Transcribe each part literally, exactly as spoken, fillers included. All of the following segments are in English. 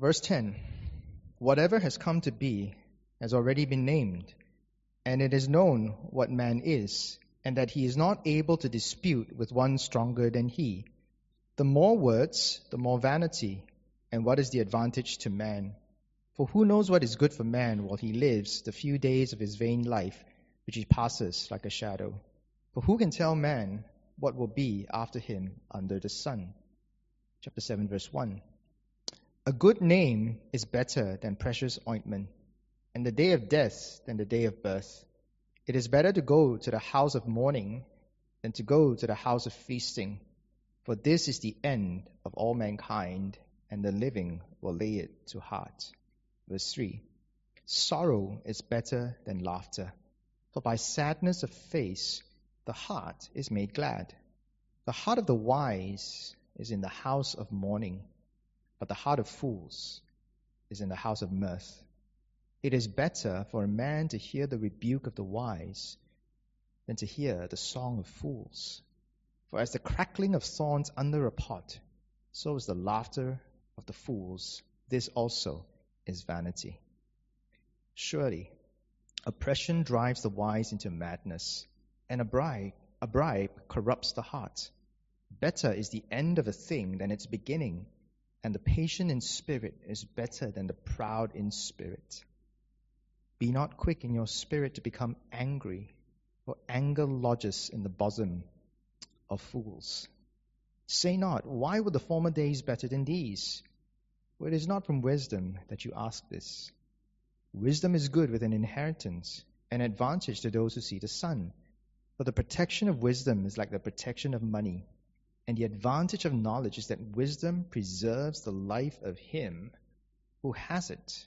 Verse ten, whatever has come to be has already been named, and it is known what man is, and that he is not able to dispute with one stronger than he. The more words, the more vanity, and what is the advantage to man? For who knows what is good for man while he lives the few days of his vain life, which he passes like a shadow? For who can tell man what will be after him under the sun? Chapter seven, verse one. A good name is better than precious ointment, and the day of death than the day of birth. It is better to go to the house of mourning than to go to the house of feasting, for this is the end of all mankind, and the living will lay it to heart. Verse three. Sorrow is better than laughter, for by sadness of face the heart is made glad. The heart of the wise is in the house of mourning, but the heart of fools is in the house of mirth. It is better for a man to hear the rebuke of the wise than to hear the song of fools. For as the crackling of thorns under a pot, so is the laughter of the fools. This also is vanity. Surely, oppression drives the wise into madness, and a bribe, a bribe corrupts the heart. Better is the end of a thing than its beginning, and the patient in spirit is better than the proud in spirit. Be not quick in your spirit to become angry, for anger lodges in the bosom of fools. Say not, why were the former days better than these? For it is not from wisdom that you ask this. Wisdom is good with an inheritance, an advantage to those who see the sun. For the protection of wisdom is like the protection of money, and the advantage of knowledge is that wisdom preserves the life of him who has it.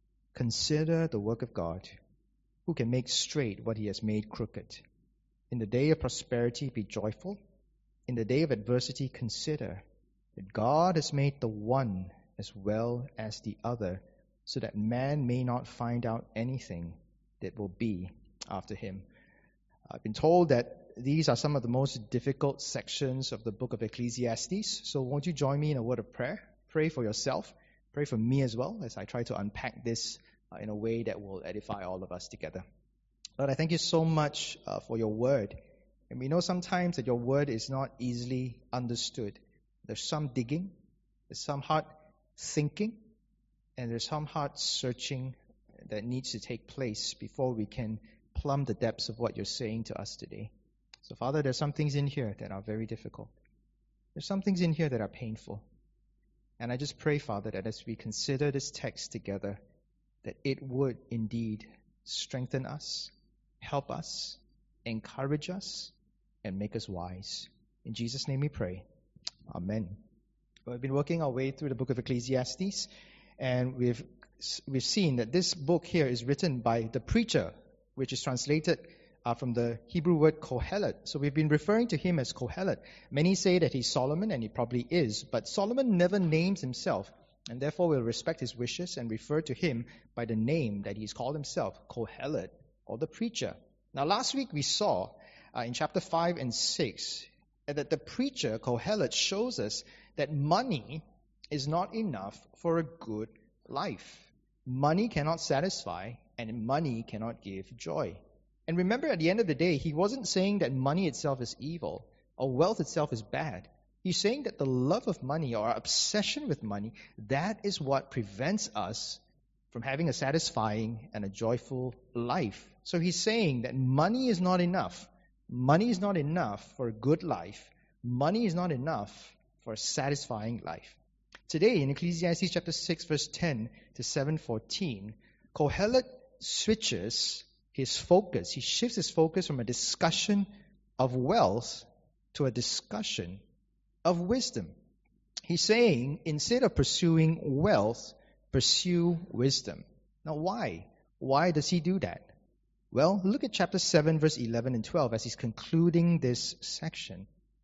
Consider the work of God, who can make straight what he has made crooked. In the day of prosperity be joyful. In the day of adversity consider that God has made the one as well as the other, so that man may not find out anything that will be after him. I've been told that these are some of the most difficult sections of the book of Ecclesiastes. So won't you join me in a word of prayer? Pray for yourself. Pray for me as well as I try to unpack this uh, in a way that will edify all of us together. Lord, I thank you so much uh, for your word. And we know sometimes that your word is not easily understood. There's some digging, there's some hard thinking, and there's some hard searching that needs to take place before we can plumb the depths of what you're saying to us today. So, Father, there's some things in here that are very difficult. There's some things in here that are painful. And I just pray, Father, that as we consider this text together, that it would indeed strengthen us, help us, encourage us, and make us wise. In Jesus' name we pray. Amen. Well, we've been working our way through the book of Ecclesiastes, and we've we've seen that this book here is written by the preacher, which is translated Uh, from the Hebrew word Kohelet. So we've been referring to him as Kohelet. Many say that he's Solomon, and he probably is, but Solomon never names himself, and therefore we'll respect his wishes and refer to him by the name that he's called himself, Kohelet, or the preacher. Now last week we saw uh, in chapter five and six that the preacher, Kohelet, shows us that money is not enough for a good life. Money cannot satisfy, and money cannot give joy. And remember, at the end of the day, he wasn't saying that money itself is evil or wealth itself is bad. He's saying that the love of money or our obsession with money, that is what prevents us from having a satisfying and a joyful life. So he's saying that money is not enough. Money is not enough for a good life. Money is not enough for a satisfying life. Today, in Ecclesiastes chapter six, verse ten to seven fourteen, Kohelet switches his focus. He shifts his focus from a discussion of wealth to a discussion of wisdom. He's saying, instead of pursuing wealth, pursue wisdom. Now, why? Why does he do that? Well, look at chapter seven, verse eleven and twelve as he's concluding this section.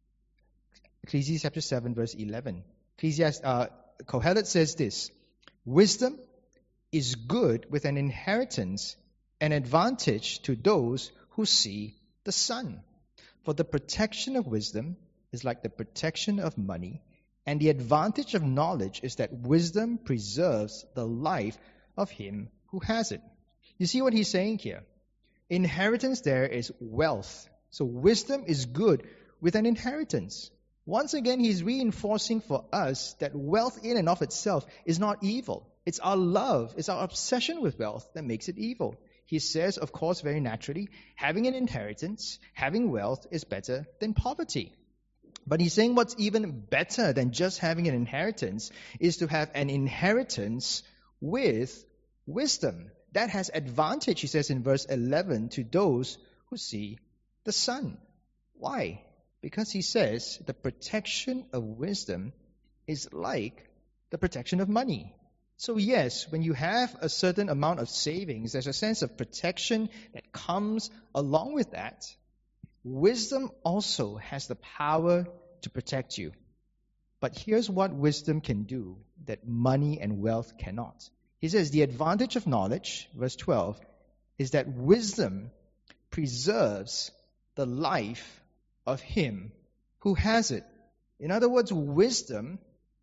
Ecclesiastes chapter seven, verse eleven. Ecclesiastes, uh, Kohelet says this, wisdom is good with an inheritance, an advantage to those who see the sun. For the protection of wisdom is like the protection of money, And the advantage of knowledge is that wisdom preserves the life of him who has it. You see what he's saying here? Inheritance there is wealth. So wisdom is good with an inheritance. Once again, he's reinforcing for us that wealth in and of itself is not evil. It's our love, it's our obsession with wealth that makes it evil. He says, of course, very naturally, having an inheritance, having wealth is better than poverty. But he's saying what's even better than just having an inheritance is to have an inheritance with wisdom. That has advantage, he says in verse eleven, to those who see the Son. Why? Because he says the protection of wisdom is like the protection of money. So yes, when you have a certain amount of savings, there's a sense of protection that comes along with that. Wisdom also has the power to protect you. But here's what wisdom can do that money and wealth cannot. He says the advantage of knowledge, verse twelve, is that wisdom preserves the life of him who has it. In other words, wisdom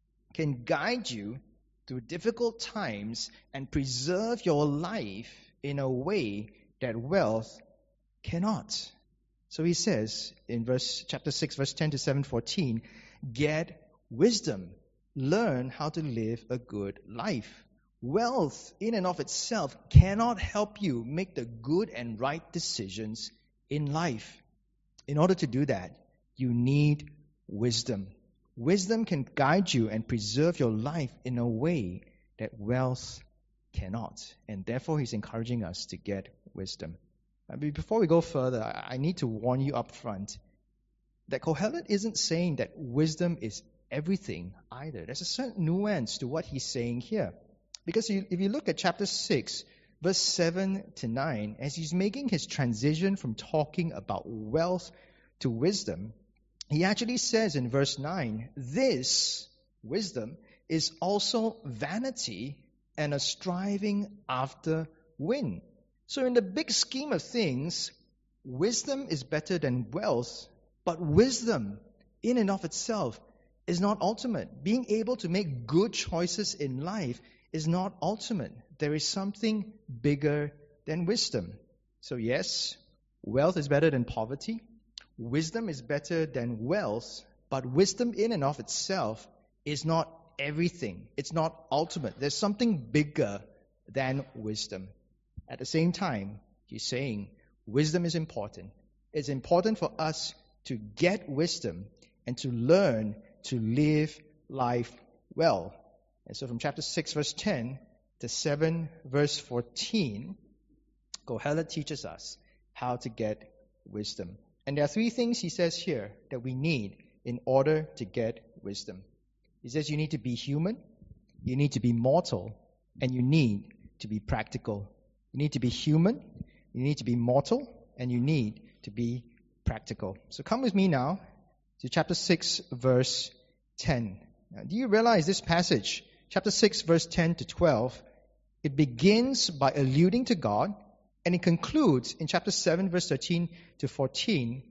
can guide you through difficult times and preserve your life in a way that wealth cannot. So he says in verse chapter six, verse ten to seven fourteen, get wisdom. Learn how to live a good life. Wealth in and of itself cannot help you make the good and right decisions in life. In order to do that, you need wisdom. Wisdom can guide you and preserve your life in a way that wealth cannot. And therefore, he's encouraging us to get wisdom. Before we go further, I need to warn you up front that Kohelet isn't saying that wisdom is everything either. There's a certain nuance to what he's saying here. Because if you look at chapter six, verse seven to nine, as he's making his transition from talking about wealth to wisdom, he actually says in verse nine, this wisdom is also vanity and a striving after wind. So in the big scheme of things, wisdom is better than wealth, but wisdom in and of itself is not ultimate. Being able to make good choices in life is not ultimate. There is something bigger than wisdom. So yes, wealth is better than poverty. Wisdom is better than wealth, but wisdom in and of itself is not everything. It's not ultimate. There's something bigger than wisdom. At the same time, he's saying wisdom is important. It's important for us to get wisdom and to learn to live life well. And so from chapter six, verse ten to seven, verse fourteen, Kohelet teaches us how to get wisdom. And there are three things he says here that we need in order to get wisdom. He says you need to be human, you need to be mortal, and you need to be practical. You need to be human, you need to be mortal, and you need to be practical. So come with me now to chapter six, verse ten. Now, do you realize this passage, chapter six, verse ten to twelve, it begins by alluding to God, and it concludes in chapter seven, verse thirteen to fourteen,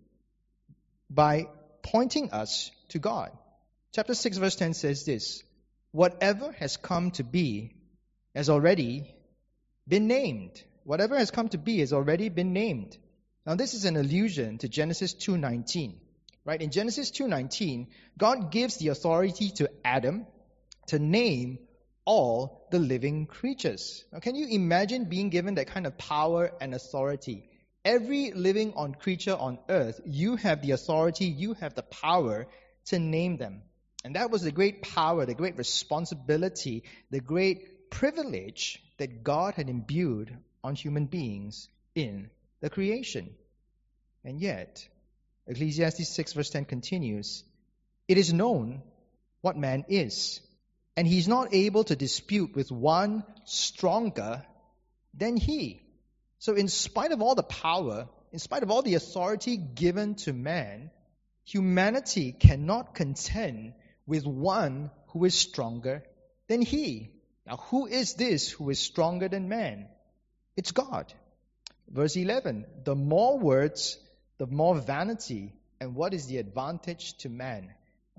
by pointing us to God. Chapter six, verse ten says this, whatever has come to be has already been named. Whatever has come to be has already been named. Now this is an allusion to Genesis two nineteen. Right? In Genesis two nineteen, God gives the authority to Adam to name all the living creatures. Now can you imagine being given that kind of power and authority? Every living on creature on earth, you have the authority, you have the power to name them. And that was the great power, the great responsibility, the great privilege that God had imbued on human beings in the creation. And yet, Ecclesiastes six verse ten continues, it is known what man is, and he is not able to dispute with one stronger than he. So in spite of all the power, in spite of all the authority given to man, humanity cannot contend with one who is stronger than he. Now, who is this who is stronger than man? It's God. Verse eleven, the more words, the more vanity, and what is the advantage to man?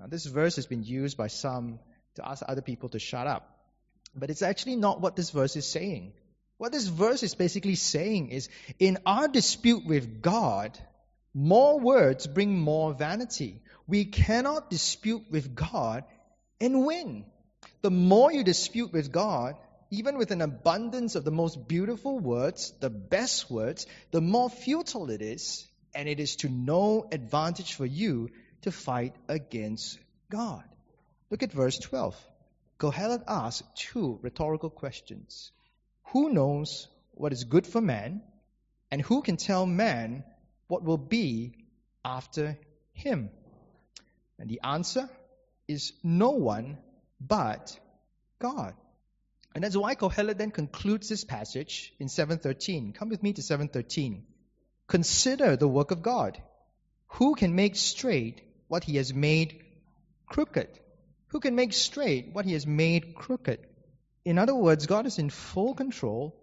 Now, this verse has been used by some to ask other people to shut up. But it's actually not what this verse is saying. What this verse is basically saying is, in our dispute with God, more words bring more vanity. We cannot dispute with God and win. The more you dispute with God, even with an abundance of the most beautiful words, the best words, the more futile it is, and it is to no advantage for you to fight against God. Look at verse twelve. Kohelet asks two rhetorical questions. Who knows what is good for man, and who can tell man what will be after him? And the answer is no one but God. And that's why Kohelet then concludes this passage in seven thirteen. Come with me to seven thirteen. Consider the work of God. Who can make straight what he has made crooked? Who can make straight what he has made crooked? In other words, God is in full control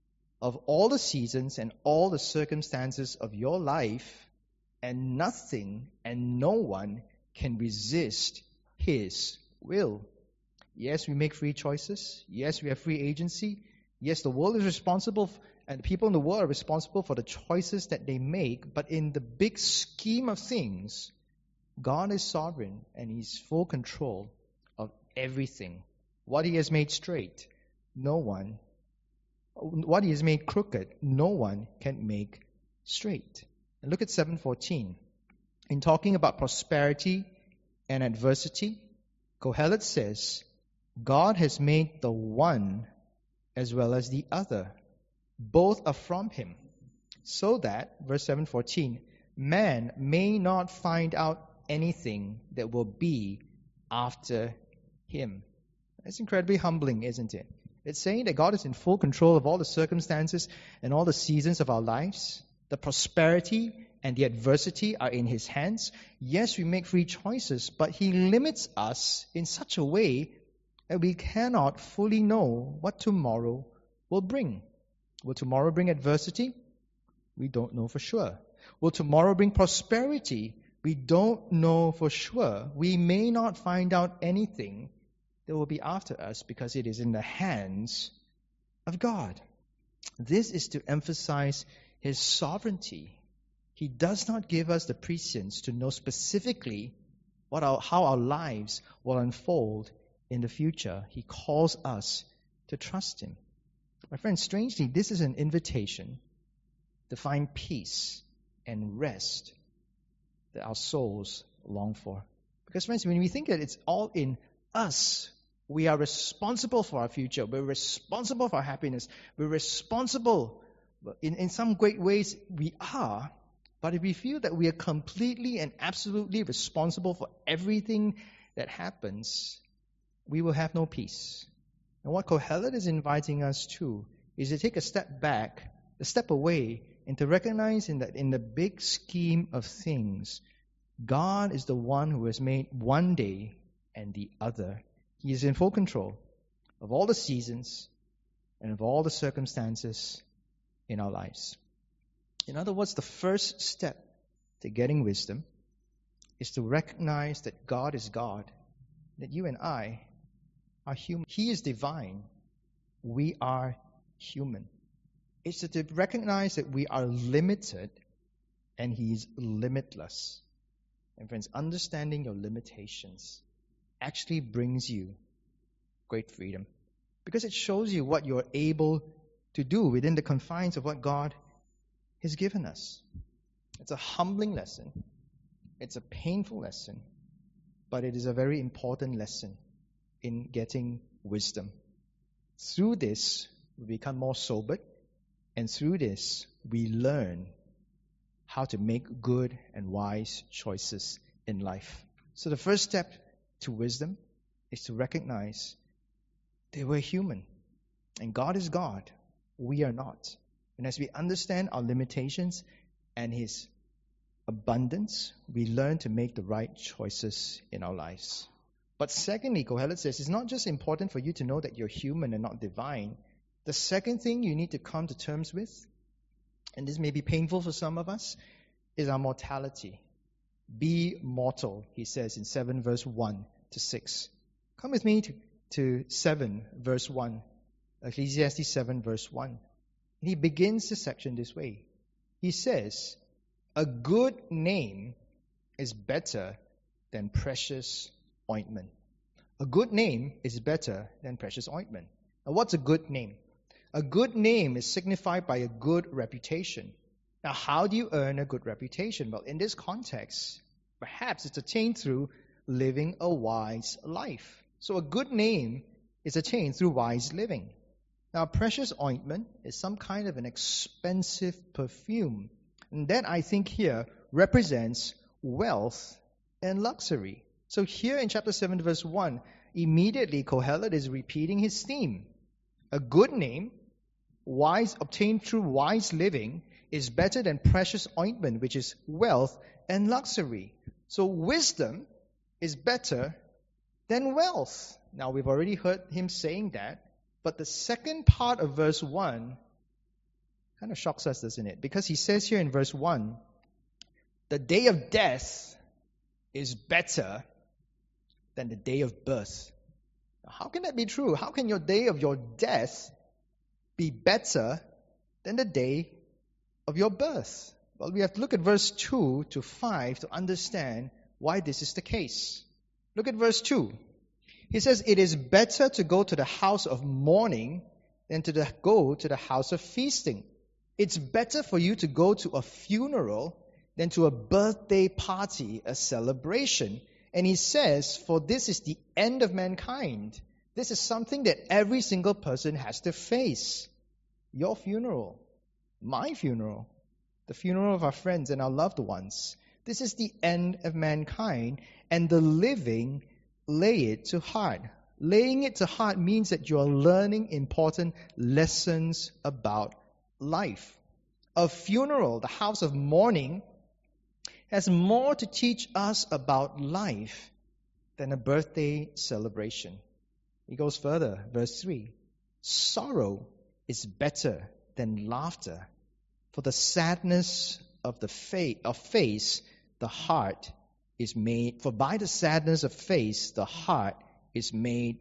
of all the seasons and all the circumstances of your life, and nothing and no one can resist his will. Yes, we make free choices. Yes, we have free agency. Yes, the world is responsible, and the people in the world are responsible for the choices that they make. But in the big scheme of things, God is sovereign and He's full control of everything. What He has made straight, no one. What He has made crooked, no one can make straight. And look at seven fourteen. In talking about prosperity and adversity, Kohelet says, God has made the one as well as the other. Both are from Him. So that, verse seven fourteen, man may not find out anything that will be after him. That's incredibly humbling, isn't it? It's saying that God is in full control of all the circumstances and all the seasons of our lives. The prosperity and the adversity are in His hands. Yes, we make free choices, but He limits us in such a way that we cannot fully know what tomorrow will bring. Will tomorrow bring adversity? We don't know for sure. Will tomorrow bring prosperity? We don't know for sure. We may not find out anything that will be after us because it is in the hands of God. This is to emphasize His sovereignty. He does not give us the prescience to know specifically what our, how our lives will unfold in the future. He calls us to trust Him. My friends, strangely, this is an invitation to find peace and rest that our souls long for. Because, friends, when we think that it's all in us, we are responsible for our future. We're responsible for our happiness. We're responsible. In, in some great ways, we are. But if we feel that we are completely and absolutely responsible for everything that happens, we will have no peace. And what Kohelet is inviting us to is to take a step back, a step away, and to recognize in that in the big scheme of things, God is the one who has made one day and the other. He is in full control of all the seasons and of all the circumstances in our lives. In other words, the first step to getting wisdom is to recognize that God is God, that you and I are human. He is divine. We are human. It's to recognize that we are limited and He is limitless. And friends, understanding your limitations actually brings you great freedom, because it shows you what you're able to do within the confines of what God has given us. It's a humbling lesson. It's a painful lesson, but it is a very important lesson in getting wisdom. Through this, we become more sobered, and through this, we learn how to make good and wise choices in life. So the first step to wisdom is to recognize that we're human, and God is God. We are not. And as we understand our limitations and His abundance, we learn to make the right choices in our lives. But secondly, Kohelet says, it's not just important for you to know that you're human and not divine. The second thing you need to come to terms with, and this may be painful for some of us, is our mortality. Be mortal, he says in seven verse one to six. Come with me to, to seven verse one. Ecclesiastes seven verse one. And he begins the section this way. He says, a good name is better than precious ointment. A good name is better than precious ointment. Now, what's a good name? A good name is signified by a good reputation. Now, how do you earn a good reputation? Well, in this context, perhaps it's attained through living a wise life. So a good name is attained through wise living. Now, precious ointment is some kind of an expensive perfume. And that, I think, here represents wealth and luxury. So here in chapter seven, verse one, immediately Kohelet is repeating his theme. A good name, wise, obtained through wise living, is better than precious ointment, which is wealth and luxury. So wisdom is better than wealth. Now, we've already heard him saying that, but the second part of verse one kind of shocks us, doesn't it? Because he says here in verse one, the day of death is better than the day of birth. How can that be true? How can your day of your death be better than the day of your birth? Well, we have to look at verse two to five to understand why this is the case. Look at verse two. He says, it is better to go to the house of mourning than to the, go to the house of feasting. It's better for you to go to a funeral than to a birthday party, a celebration. And he says, for this is the end of mankind. This is something that every single person has to face. Your funeral, my funeral, the funeral of our friends and our loved ones. This is the end of mankind, and the living lay it to heart. Laying it to heart means that you are learning important lessons about life. A funeral, the house of mourning, has more to teach us about life than a birthday celebration. He goes further, verse three. Sorrow is better than laughter, for the sadness of the fa- of face, the heart is made, for by the sadness of face, the heart is made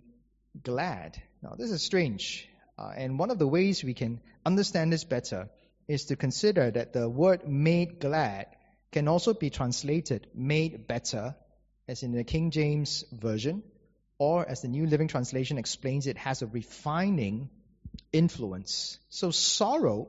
glad. Now, this is strange. Uh, and one of the ways we can understand this better is to consider that the word made glad can also be translated made better, as in the King James Version, or as the New Living Translation explains, it has a refining influence. So sorrow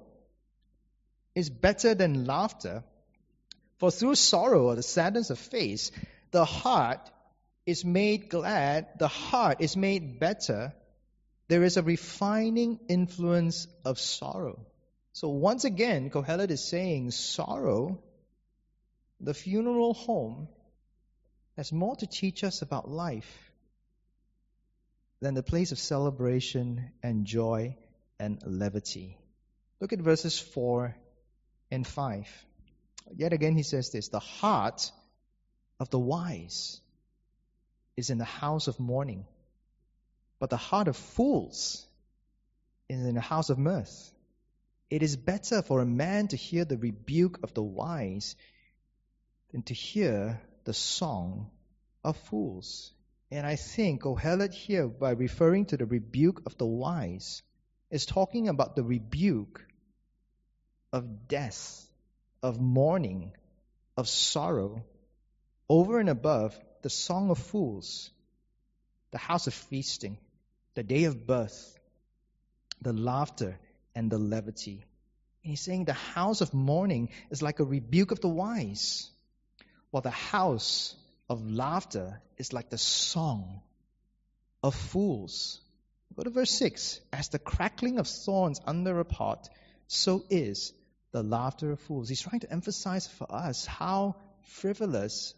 is better than laughter, for through sorrow or the sadness of face, the heart is made glad, the heart is made better. There is a refining influence of sorrow. So once again, Kohelet is saying sorrow, the funeral home, has more to teach us about life than the place of celebration and joy and levity. Look at verses four and five. Yet again he says this, the heart of the wise is in the house of mourning, but the heart of fools is in the house of mirth. It is better for a man to hear the rebuke of the wise than to hear the song of fools. And I think Kohelet here, by referring to the rebuke of the wise, is talking about the rebuke of death, of mourning, of sorrow, over and above the song of fools, the house of feasting, the day of birth, the laughter, and the levity. And he's saying the house of mourning is like a rebuke of the wise, while the house of laughter is like the song of fools. Go to verse six. As the crackling of thorns under a pot, so is the laughter of fools. He's trying to emphasize for us how frivolous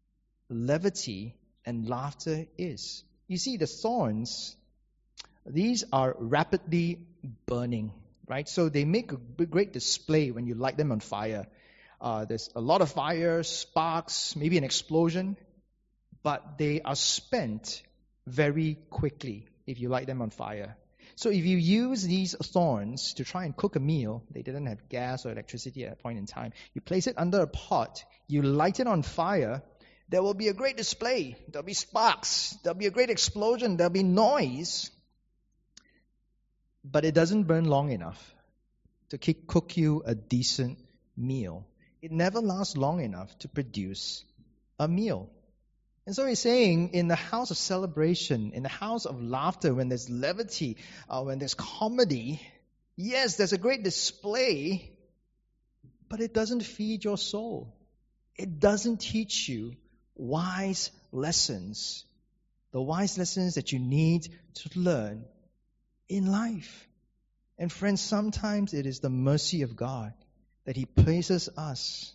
levity and laughter is. You see, the thorns, these are rapidly burning, right? So they make a great display when you light them on fire. Uh, there's a lot of fire, sparks, maybe an explosion, but they are spent very quickly if you light them on fire. So if you use these thorns to try and cook a meal, they didn't have gas or electricity at that point in time. You place it under a pot, you light it on fire, there will be a great display. There'll be sparks. There'll be a great explosion. There'll be noise. But it doesn't burn long enough to cook you a decent meal. It never lasts long enough to produce a meal. And so he's saying, in the house of celebration, in the house of laughter, when there's levity, uh, when there's comedy, yes, there's a great display, but it doesn't feed your soul. It doesn't teach you wise lessons, the wise lessons that you need to learn in life. And friends, sometimes it is the mercy of God that He places us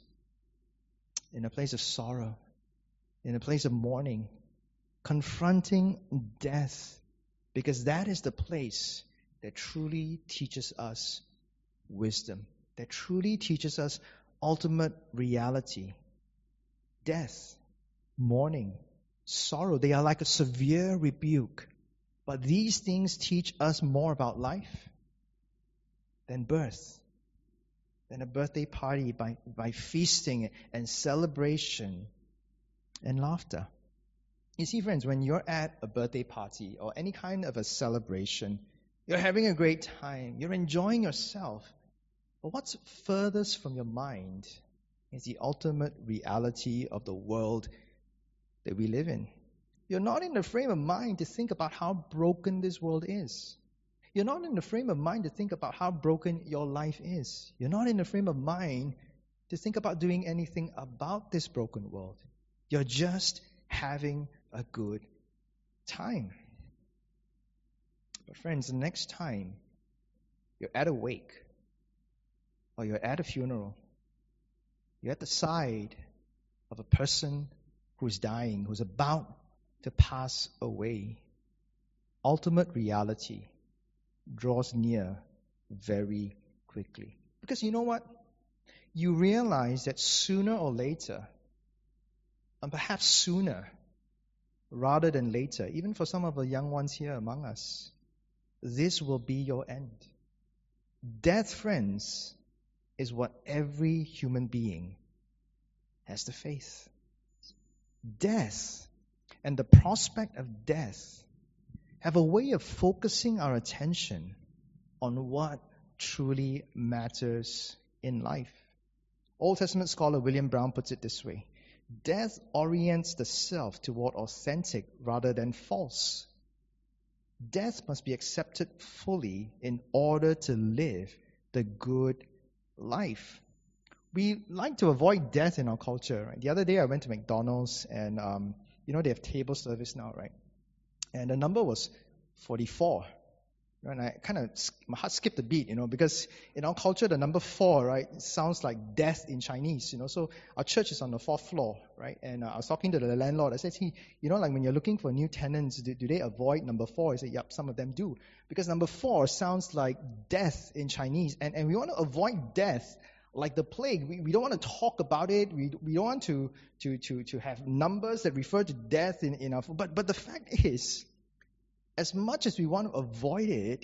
in a place of sorrow, in a place of mourning, confronting death, because that is the place that truly teaches us wisdom, that truly teaches us ultimate reality. Death, mourning, sorrow, they are like a severe rebuke. But these things teach us more about life than birth, than a birthday party by, by feasting and celebration and laughter. You see, friends, when you're at a birthday party or any kind of a celebration, you're having a great time, you're enjoying yourself. But what's furthest from your mind is the ultimate reality of the world that we live in. You're not in the frame of mind to think about how broken this world is. You're not in the frame of mind to think about how broken your life is. You're not in the frame of mind to think about doing anything about this broken world. You're just having a good time. But friends, the next time you're at a wake or you're at a funeral, you're at the side of a person who's dying, who's about to pass away, ultimate reality draws near very quickly. Because you know what? You realize that sooner or later, and perhaps sooner rather than later, even for some of the young ones here among us, this will be your end. Death, friends, is what every human being has to face. Death and the prospect of death have a way of focusing our attention on what truly matters in life. Old Testament scholar William Brown puts it this way: death orients the self toward authentic rather than false. Death must be accepted fully in order to live the good life. We like to avoid death in our culture. Right? The other day I went to McDonald's and um, you know they have table service now, right? And the number was forty-four. And I kind of, my heart skipped a beat, you know, because in our culture, the number four, right, sounds like death in Chinese, you know. So our church is on the fourth floor, right? And uh, I was talking to the landlord. I said, hey, you know, like when you're looking for new tenants, do, do they avoid number four? He said, yep, some of them do. Because number four sounds like death in Chinese. And, and we want to avoid death like the plague. We, we don't want to talk about it. We, we don't want to, to, to, to have numbers that refer to death in, in our, but, but the fact is, as much as we want to avoid it,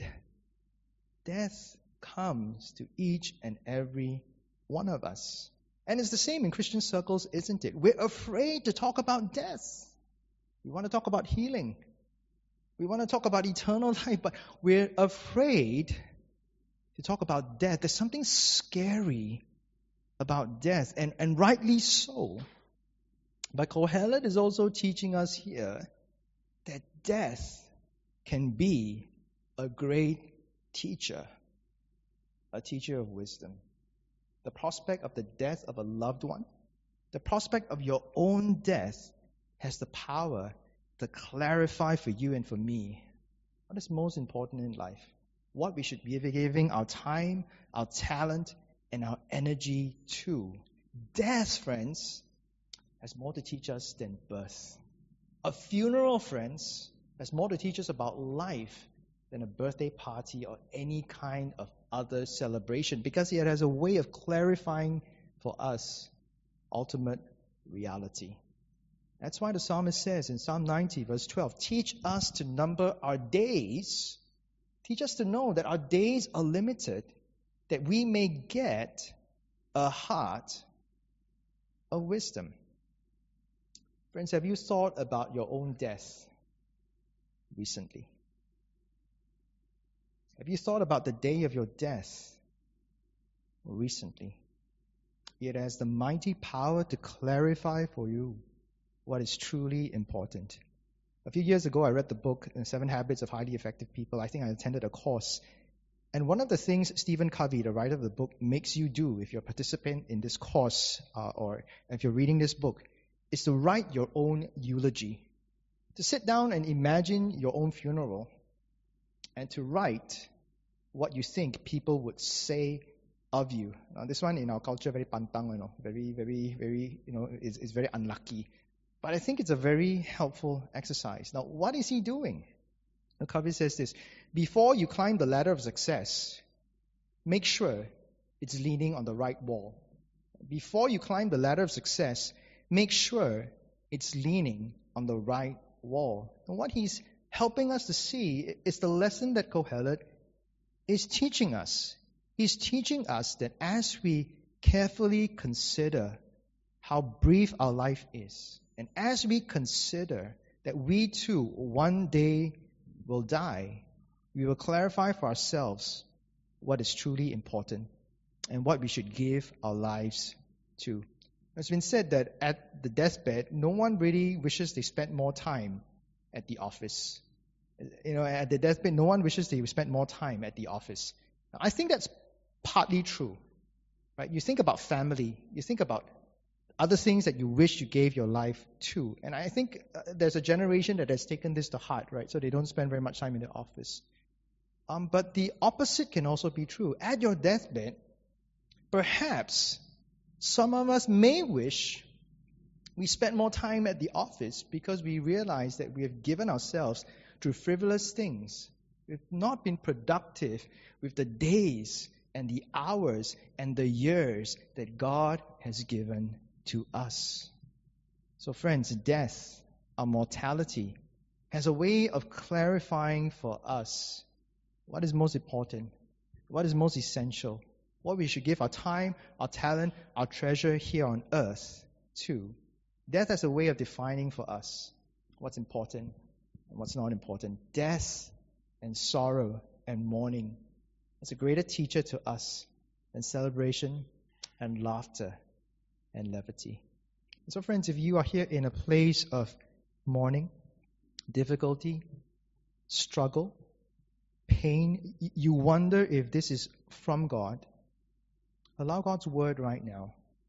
death comes to each and every one of us. And it's the same in Christian circles, isn't it? We're afraid to talk about death. We want to talk about healing. We want to talk about eternal life, but we're afraid to talk about death. There's something scary about death, and, and rightly so. But Kohelet is also teaching us here that death can be a great teacher, a teacher of wisdom. The prospect of the death of a loved one, the prospect of your own death has the power to clarify for you and for me what is most important in life, what we should be giving our time, our talent, and our energy to. Death, friends, has more to teach us than birth. A funeral, friends, has more to teach us about life than a birthday party or any kind of other celebration, because it has a way of clarifying for us ultimate reality. That's why the psalmist says in Psalm ninety, verse twelve, teach us to number our days Teach us to know that our days are limited, that we may get a heart of wisdom. Friends, have you thought about your own death recently? Have you thought about the day of your death recently? It has the mighty power to clarify for you what is truly important. A few years ago, I read the book, Seven Habits of Highly Effective People. I think I attended a course. And one of the things Stephen Covey, the writer of the book, makes you do if you're a participant in this course uh, or if you're reading this book is to write your own eulogy. To sit down and imagine your own funeral and to write what you think people would say of you. Now, this one in our culture, very pantang, you know, very, very, very, you know, is, is very unlucky. But I think it's a very helpful exercise. Now, what is he doing? The Covey says this: before you climb the ladder of success, make sure it's leaning on the right wall. Before you climb the ladder of success, make sure it's leaning on the right wall. And what he's helping us to see is the lesson that Kohelet is teaching us. He's teaching us that as we carefully consider how brief our life is, and as we consider that we too one day will die, we will clarify for ourselves what is truly important and what we should give our lives to. It's been said that at the deathbed, no one really wishes they spent more time at the office. You know, at the deathbed, no one wishes they spent more time at the office. Now, I think that's partly true, right? You think about family, you think about other things that you wish you gave your life to. And I think uh, there's a generation that has taken this to heart, right? So they don't spend very much time in the office. Um, but the opposite can also be true. At your deathbed, perhaps some of us may wish we spent more time at the office because we realize that we have given ourselves to frivolous things. We've not been productive with the days and the hours and the years that God has given to us. So friends, death, our mortality, has a way of clarifying for us what is most important, what is most essential, what we should give our time, our talent, our treasure here on earth to. Death has a way of defining for us what's important and what's not important. Death and sorrow and mourning is a greater teacher to us than celebration and laughter and levity. And so friends, if you are here in a place of mourning, difficulty, struggle, pain, you wonder if this is from God, allow God's word right now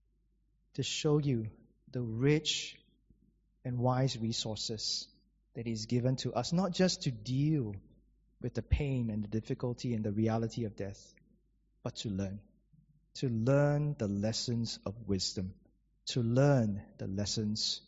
to show you the rich and wise resources that He's given to us, not just to deal with the pain and the difficulty and the reality of death, but to learn. To learn the lessons of wisdom. To learn the lessons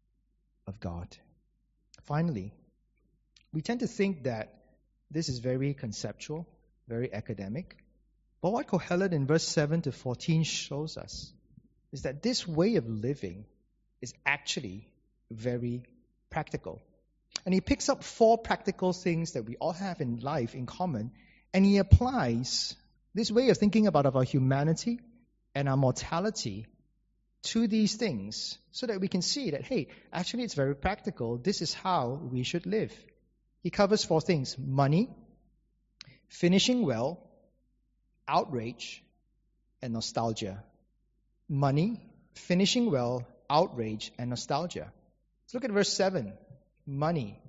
of God. Finally, we tend to think that this is very conceptual, very academic. But what Kohelet in verse seven to fourteen shows us is that this way of living is actually very practical. And he picks up four practical things that we all have in life in common, and he applies this way of thinking about our humanity and our mortality to these things so that we can see that, hey, actually it's very practical. This is how we should live. He covers four things: money, finishing well, outrage, and nostalgia. Money, finishing well, outrage, and nostalgia. Let's look at verse seven. Money.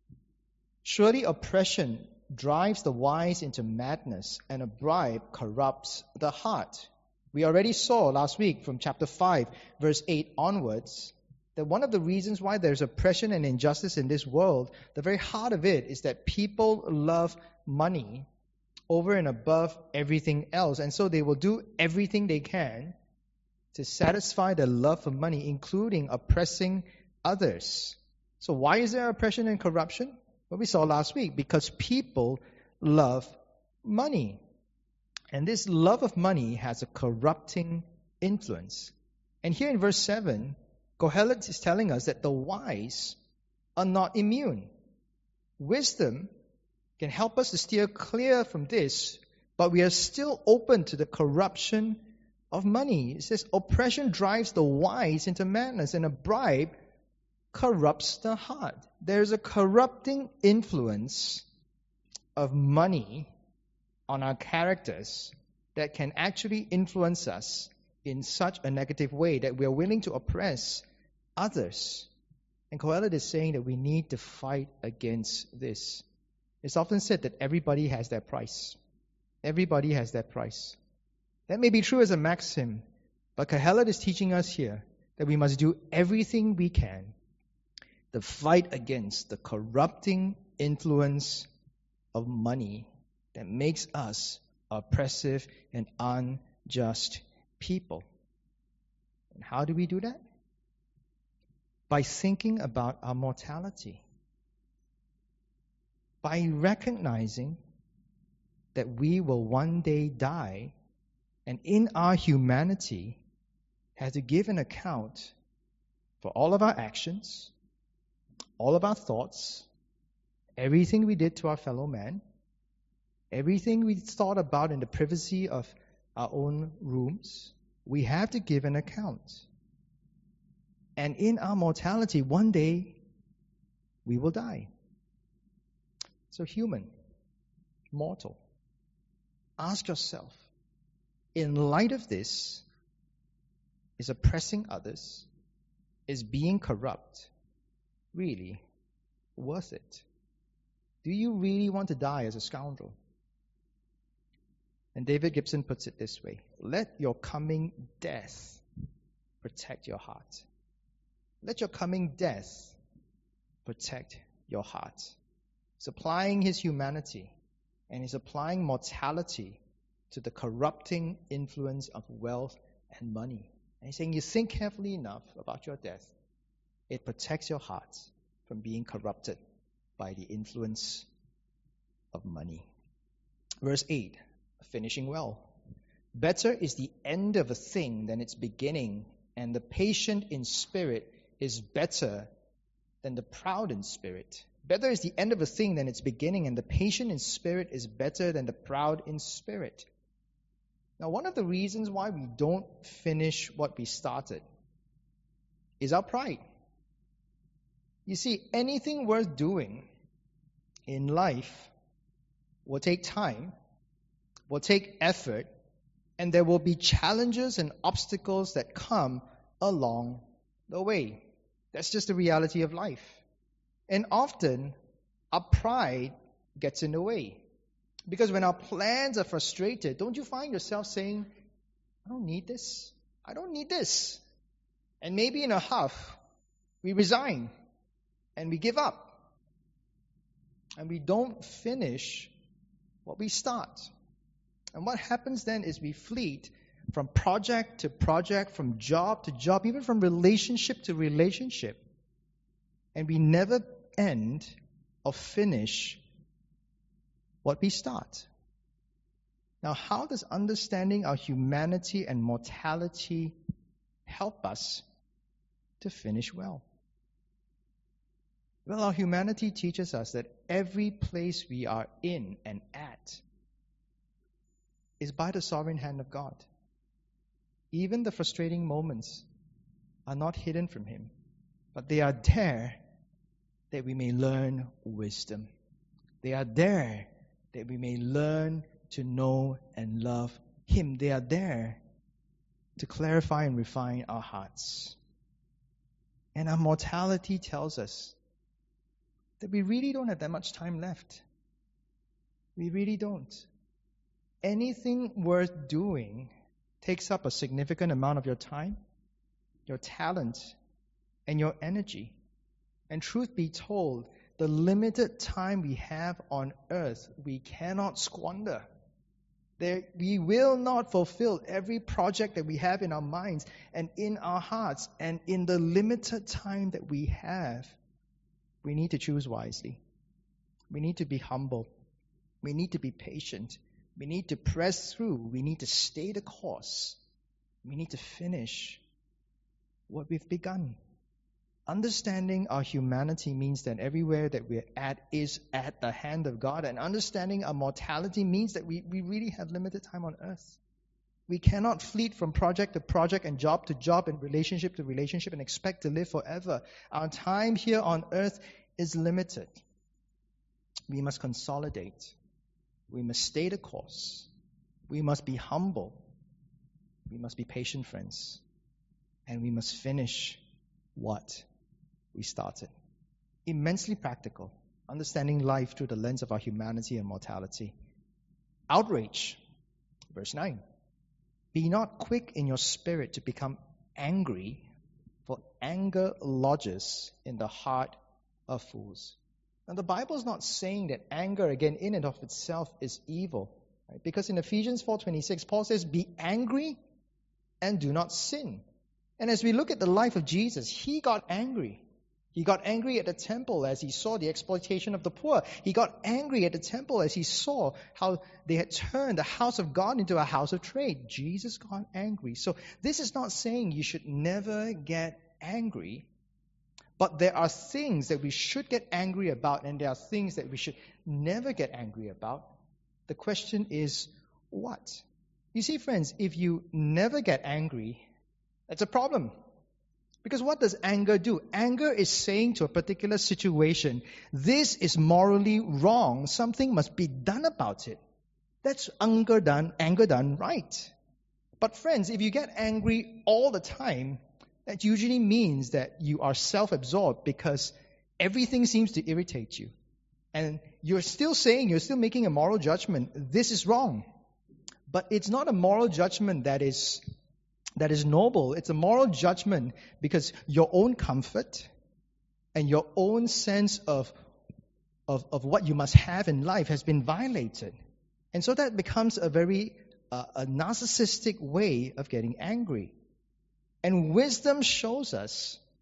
Surely oppression drives the wise into madness, and a bribe corrupts the heart. We already saw last week from chapter five, verse eight onwards, that one of the reasons why there's oppression and injustice in this world, the very heart of it is that people love money over and above everything else. And so they will do everything they can to satisfy their love for money, including oppressing others. So why is there oppression and corruption? Well, we saw last week, because people love money. And this love of money has a corrupting influence. And here in verse seven, Kohelet is telling us that the wise are not immune. Wisdom can help us to steer clear from this, but we are still open to the corruption of money. It says, oppression drives the wise into madness, and a bribe corrupts the heart. There's a corrupting influence of money on our characters that can actually influence us in such a negative way that we are willing to oppress others. And Kohelet is saying that we need to fight against this. It's often said that everybody has their price. Everybody has their price. That may be true as a maxim, but Kohelet is teaching us here that we must do everything we can to fight against the corrupting influence of money that makes us oppressive and unjust people. And how do we do that? By thinking about our mortality. By recognizing that we will one day die, and in our humanity have to give an account for all of our actions, all of our thoughts, everything we did to our fellow man, everything we thought about in the privacy of our own rooms. We have to give an account. And in our mortality, one day, we will die. So human, mortal, ask yourself, in light of this, is oppressing others, is being corrupt, really worth it? Do you really want to die as a scoundrel? And David Gibson puts it this way: let your coming death protect your heart. Let your coming death protect your heart. He's applying his humanity and he's applying mortality to the corrupting influence of wealth and money. And he's saying, you think carefully enough about your death, it protects your heart from being corrupted by the influence of money. Verse eight, finishing well. Better is the end of a thing than its beginning, and the patient in spirit is better than the proud in spirit. Better is the end of a thing than its beginning, and the patient in spirit is better than the proud in spirit. Now, one of the reasons why we don't finish what we started is our pride. You see, anything worth doing in life will take time, will take effort, and there will be challenges and obstacles that come along the way. That's just the reality of life. And often, our pride gets in the way. Because when our plans are frustrated, don't you find yourself saying, I don't need this. I don't need this. And maybe in a huff, we resign and we give up. And we don't finish what we start. And what happens then is we fleet from project to project, from job to job, even from relationship to relationship. And we never end or finish what we start. Now, how does understanding our humanity and mortality help us to finish well? Well, our humanity teaches us that every place we are in and at is by the sovereign hand of God. Even the frustrating moments are not hidden from Him, but they are there that we may learn wisdom. They are there that we may learn to know and love Him. They are there to clarify and refine our hearts. And our mortality tells us that we really don't have that much time left. We really don't. Anything worth doing takes up a significant amount of your time, your talent, and your energy. And truth be told, the limited time we have on earth, we cannot squander. There, we will not fulfill every project that we have in our minds and in our hearts. And in the limited time that we have, we need to choose wisely. We need to be humble. We need to be patient. We need to press through. We need to stay the course. We need to finish what we've begun. Understanding our humanity means that everywhere that we're at is at the hand of God. And understanding our mortality means that we, we really have limited time on earth. We cannot fleet from project to project and job to job and relationship to relationship and expect to live forever. Our time here on earth is limited. We must consolidate. We must stay the course. We must be humble. We must be patient, friends. And we must finish what we started. Immensely practical. Understanding life through the lens of our humanity and mortality. Outrage. Verse nine. Be not quick in your spirit to become angry, for anger lodges in the heart of fools. Now, the Bible is not saying that anger, again, in and of itself is evil. Right? Because in Ephesians four twenty-six, Paul says, be angry and do not sin. And as we look at the life of Jesus, he got angry. He got angry at the temple as he saw the exploitation of the poor. He got angry at the temple as he saw how they had turned the house of God into a house of trade. Jesus got angry. So this is not saying you should never get angry, but there are things that we should get angry about and there are things that we should never get angry about. The question is, what? You see, friends, if you never get angry, that's a problem. Because what does anger do? Anger is saying to a particular situation, this is morally wrong. Something must be done about it. That's anger done, anger done right. But friends, if you get angry all the time, that usually means that you are self-absorbed because everything seems to irritate you. And you're still saying, you're still making a moral judgment. This is wrong. But it's not a moral judgment that is That is noble. It's a moral judgment because your own comfort and your own sense of, of, of what you must have in life has been violated. And so that becomes a very uh, a narcissistic way of getting angry. And wisdom shows us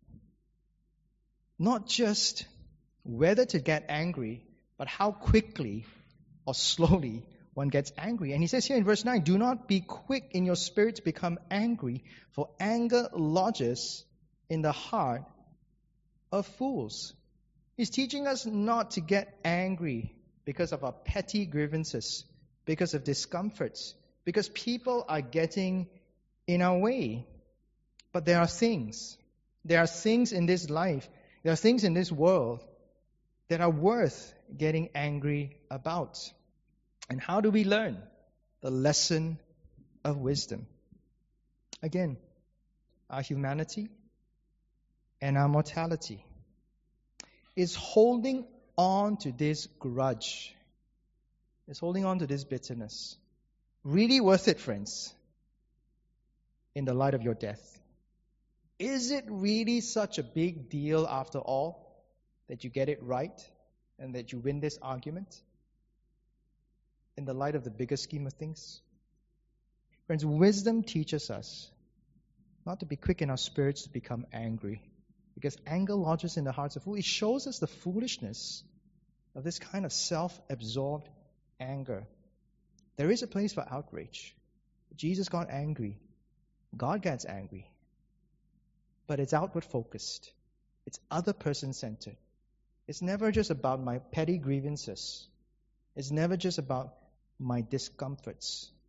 not just whether to get angry, but how quickly or slowly one gets angry. And he says here in verse nine, do not be quick in your spirit to become angry, for anger lodges in the heart of fools. He's teaching us not to get angry because of our petty grievances, because of discomforts, because people are getting in our way. But there are things, there are things in this life, there are things in this world that are worth getting angry about. And how do we learn the lesson of wisdom? Again, our humanity and our mortality is holding on to this grudge, is holding on to this bitterness. Really worth it, friends, in the light of your death? Is it really such a big deal after all that you get it right and that you win this argument? In the light of the bigger scheme of things? Friends, wisdom teaches us not to be quick in our spirits to become angry, because anger lodges in the hearts of fools. It shows us the foolishness of this kind of self-absorbed anger. There is a place for outrage. Jesus got angry. God gets angry. But it's outward focused. It's other person centered. It's never just about my petty grievances. It's never just about my discomforts.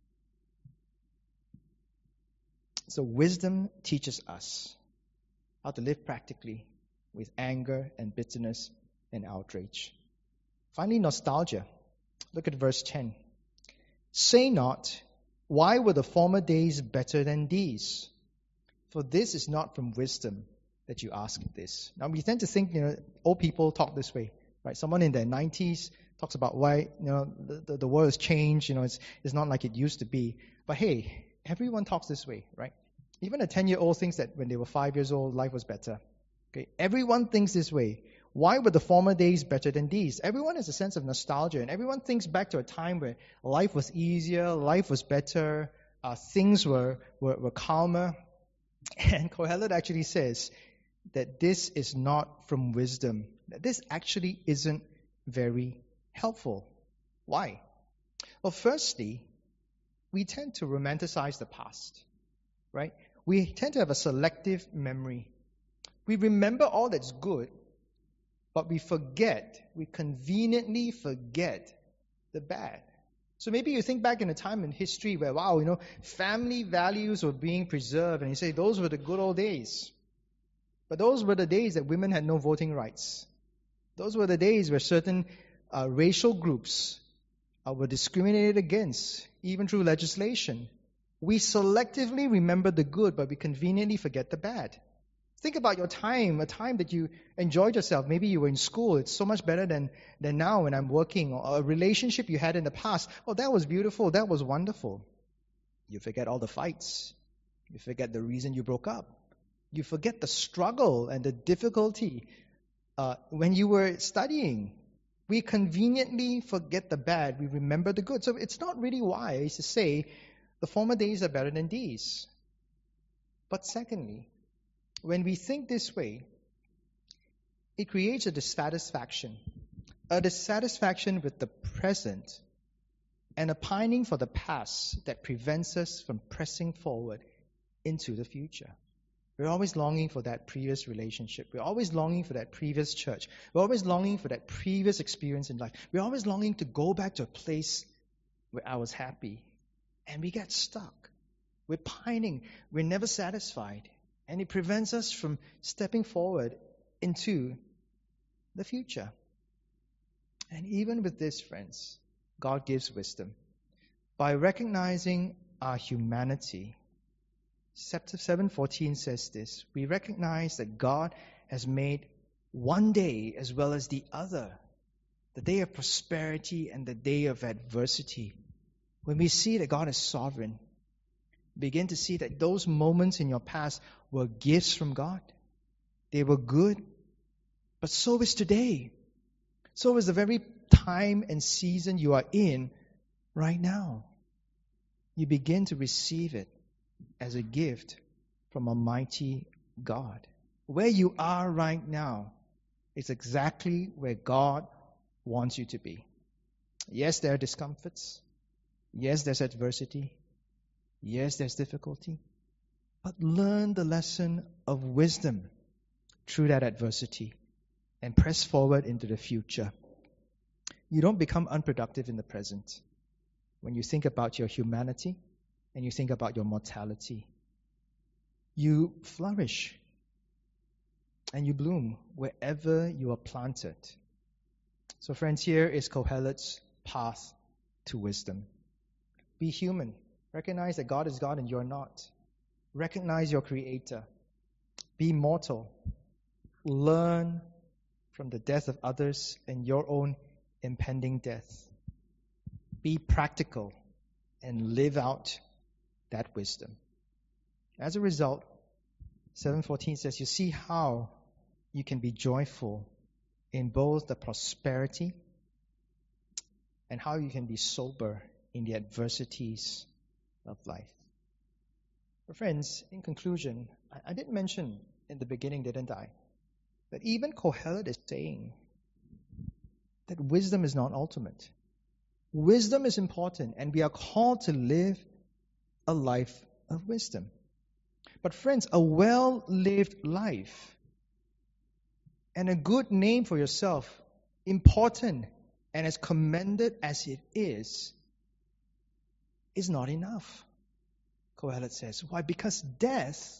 So wisdom teaches us how to live practically with anger and bitterness and outrage. Finally, nostalgia. Look at verse ten. Say not, why were the former days better than these? For this is not from wisdom that you ask this. Now we tend to think, you know, old people talk this way, right? Someone in their nineties talks about why, you know, the, the, the world has changed, you know, it's it's not like it used to be. But hey, everyone talks this way, right? Even a ten-year-old thinks that when they were five years old, life was better. Okay, everyone thinks this way. Why were the former days better than these? Everyone has a sense of nostalgia, and everyone thinks back to a time where life was easier, life was better, uh, things were, were, were calmer. And Kohelet actually says that this is not from wisdom, that this actually isn't very helpful. Why? Well, firstly, we tend to romanticize the past, right? We tend to have a selective memory. We remember all that's good, but we forget, we conveniently forget the bad. So maybe you think back in a time in history where, wow, you know, family values were being preserved, and you say those were the good old days. But those were the days that women had no voting rights. Those were the days where certain uh, racial groups uh, were discriminated against, even through legislation. We selectively remember the good, but we conveniently forget the bad. Think about your time, a time that you enjoyed yourself. Maybe you were in school. It's so much better than, than now when I'm working. Or a relationship you had in the past. Oh, that was beautiful. That was wonderful. You forget all the fights. You forget the reason you broke up. You forget the struggle and the difficulty uh, when you were studying. We conveniently forget the bad. We remember the good. So it's not really wise to say the former days are better than these. But secondly, when we think this way, it creates a dissatisfaction. A dissatisfaction with the present and a pining for the past that prevents us from pressing forward into the future. We're always longing for that previous relationship. We're always longing for that previous church. We're always longing for that previous experience in life. We're always longing to go back to a place where I was happy. And we get stuck. We're pining. We're never satisfied. And it prevents us from stepping forward into the future. And even with this, friends, God gives wisdom. By recognizing our humanity, seven fourteen says this, we recognize that God has made one day as well as the other, the day of prosperity and the day of adversity. When we see that God is sovereign, begin to see that those moments in your past were gifts from God. They were good. But so is today. So is the very time and season you are in right now. You begin to receive it as a gift from Almighty God. Where you are right now is exactly where God wants you to be. Yes, there are discomforts. Yes, there's adversity. Yes, there's difficulty. But learn the lesson of wisdom through that adversity and press forward into the future. You don't become unproductive in the present when you think about your humanity and you think about your mortality. You flourish and you bloom wherever you are planted. So friends, here is Kohelet's path to wisdom. Be human. Recognize that God is God and you're not. Recognize your Creator. Be mortal. Learn from the death of others and your own impending death. Be practical and live out that wisdom. As a result, seven fourteen says, you see how you can be joyful in both the prosperity and how you can be sober in the adversities of life. But friends, in conclusion, I, I did mention in the beginning, didn't I, that even Kohelet is saying that wisdom is not ultimate. Wisdom is important, and we are called to live a life of wisdom. But friends, a well-lived life and a good name for yourself, important and as commended as it is, is not enough. Kohelet says. Why? Because death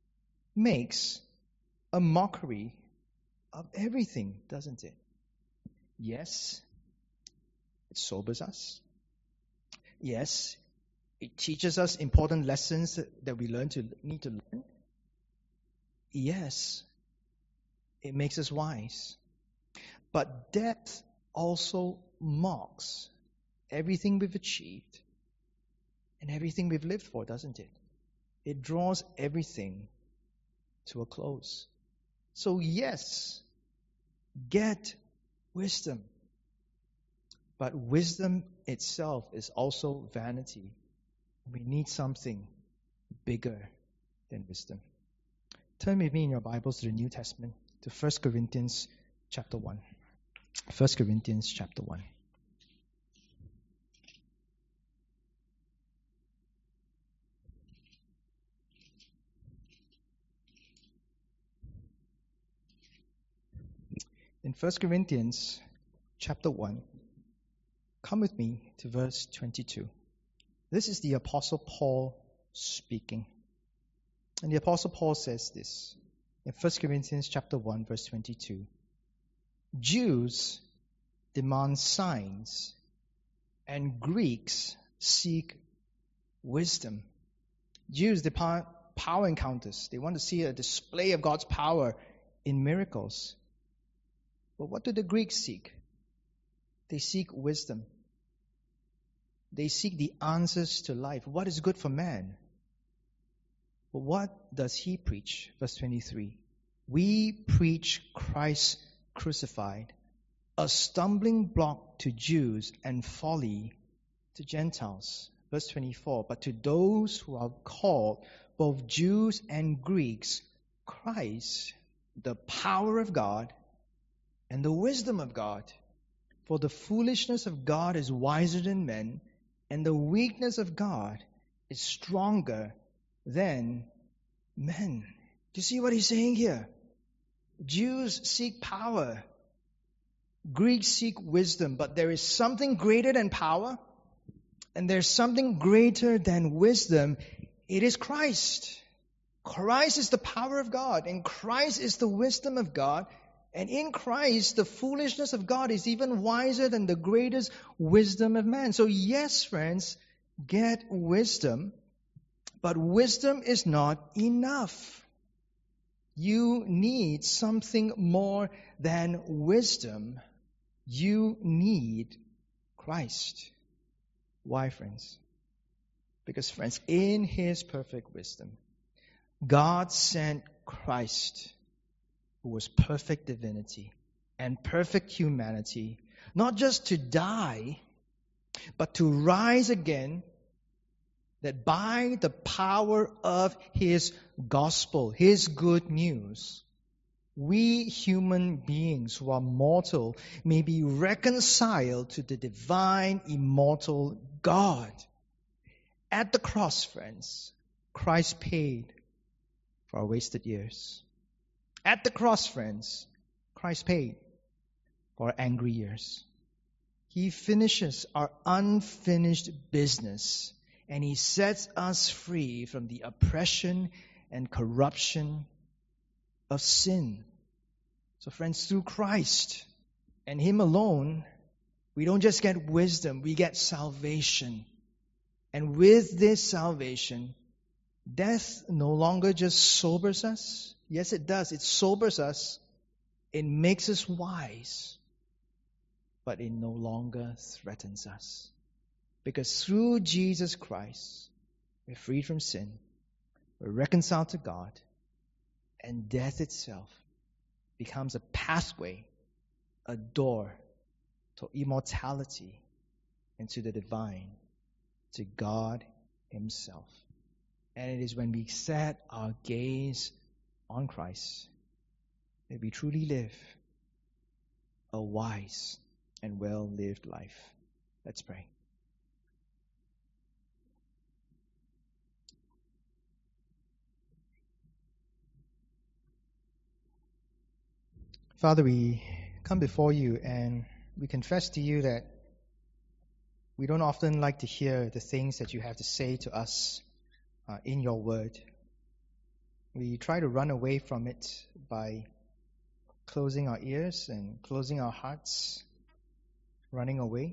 makes a mockery of everything, doesn't it? Yes, it sobers us. Yes, it teaches us important lessons that we learn to need to learn. Yes, it makes us wise. But death also mocks everything we've achieved and everything we've lived for, doesn't it? It draws everything to a close. So yes, get wisdom. But wisdom itself is also vanity. We need something bigger than wisdom. Turn with me in your Bibles to the New Testament, to First Corinthians chapter one. First Corinthians chapter one. in First Corinthians chapter one. Come with me to verse twenty-two. This is the Apostle Paul speaking. And the Apostle Paul says this in First Corinthians chapter one, verse twenty-two. Jews demand signs, and Greeks seek wisdom. Jews demand power encounters. They want to see a display of God's power in miracles. But what do the Greeks seek? They seek wisdom. They seek the answers to life. What is good for man? But what does he preach? Verse twenty-three. We preach Christ crucified, a stumbling block to Jews and folly to Gentiles. Verse twenty-four. But to those who are called, both Jews and Greeks, Christ, the power of God and the wisdom of God. For the foolishness of God is wiser than men, and the weakness of God is stronger than men. Do you see what he's saying here? Jews seek power. Greeks seek wisdom. But there is something greater than power, and there's something greater than wisdom. It is Christ. Christ is the power of God, and Christ is the wisdom of God. And in Christ, the foolishness of God is even wiser than the greatest wisdom of man. So yes, friends, get wisdom, but wisdom is not enough. You need something more than wisdom. You need Christ. Why, friends? Because, friends, in His perfect wisdom, God sent Christ, who was perfect divinity and perfect humanity, not just to die, but to rise again, that by the power of His gospel, His good news, we human beings who are mortal may be reconciled to the divine, immortal God. At the cross, friends, Christ paid for our wasted years. At the cross, friends, Christ paid for our angry years. He finishes our unfinished business, and He sets us free from the oppression and corruption of sin. So, friends, through Christ and Him alone, we don't just get wisdom, we get salvation. And with this salvation, death no longer just sobers us. Yes, it does. It sobers us. It makes us wise. But it no longer threatens us. Because through Jesus Christ, we're freed from sin. We're reconciled to God. And death itself becomes a pathway, a door to immortality and to the divine, to God Himself. And it is when we set our gaze on Christ that we truly live a wise and well-lived life. Let's pray. Father, we come before You and we confess to You that we don't often like to hear the things that You have to say to us uh, in Your Word. We try to run away from it by closing our ears and closing our hearts, running away.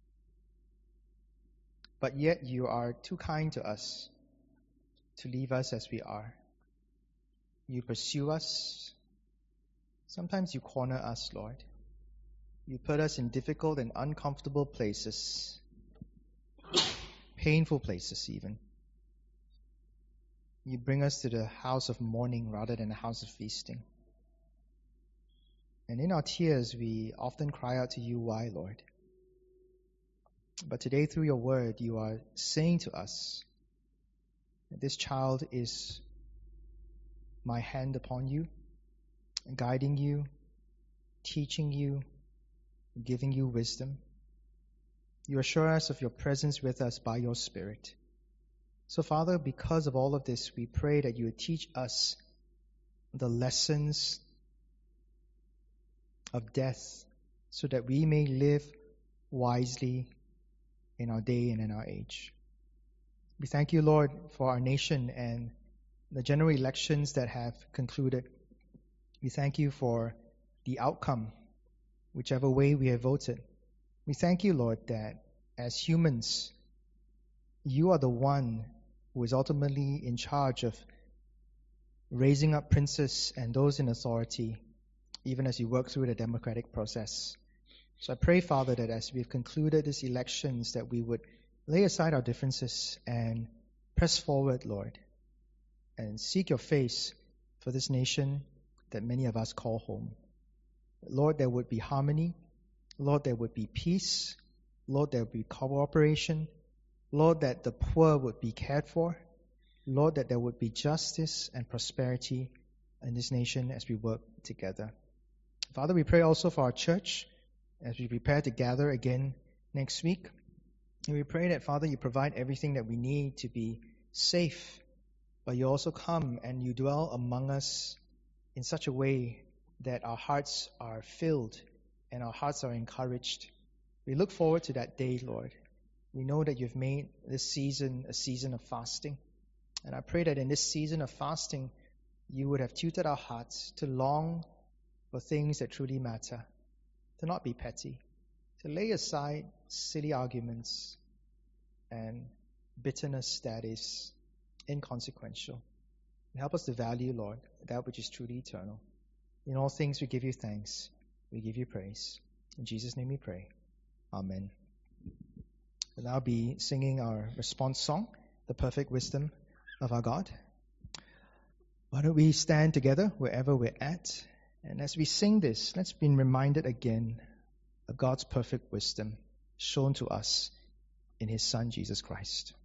But yet You are too kind to us to leave us as we are. You pursue us. Sometimes You corner us, Lord. You put us in difficult and uncomfortable places, painful places even. You bring us to the house of mourning rather than the house of feasting. And in our tears, we often cry out to You, why, Lord? But today, through Your word, You are saying to us that this child is my hand upon you, guiding you, teaching you, giving you wisdom. You assure us of Your presence with us by Your Spirit. So, Father, because of all of this, we pray that You would teach us the lessons of death, so that we may live wisely in our day and in our age. We thank you, Lord, for our nation and the general elections that have concluded. We thank you for the outcome, whichever way we have voted. We thank you, Lord, that as humans, you are the one who is ultimately in charge of raising up princes and those in authority, even as you work through the democratic process. So I pray, Father, that as we've concluded these elections, that we would lay aside our differences and press forward, Lord, and seek your face for this nation that many of us call home. Lord, there would be harmony. Lord, there would be peace. Lord, there would be cooperation. Lord, that the poor would be cared for. Lord, that there would be justice and prosperity in this nation as we work together. Father, we pray also for our church as we prepare to gather again next week. And we pray that, Father, you provide everything that we need to be safe, but you also come and you dwell among us in such a way that our hearts are filled and our hearts are encouraged. We look forward to that day, Lord. We know that you've made this season a season of fasting. And I pray that in this season of fasting, you would have tutored our hearts to long for things that truly matter, to not be petty, to lay aside silly arguments and bitterness that is inconsequential. And help us to value, Lord, that which is truly eternal. In all things we give you thanks. We give you praise. In Jesus' name we pray. Amen. We'll now be singing our response song, The Perfect Wisdom of Our God. Why don't we stand together wherever we're at? And as we sing this, let's be reminded again of God's perfect wisdom shown to us in His Son, Jesus Christ.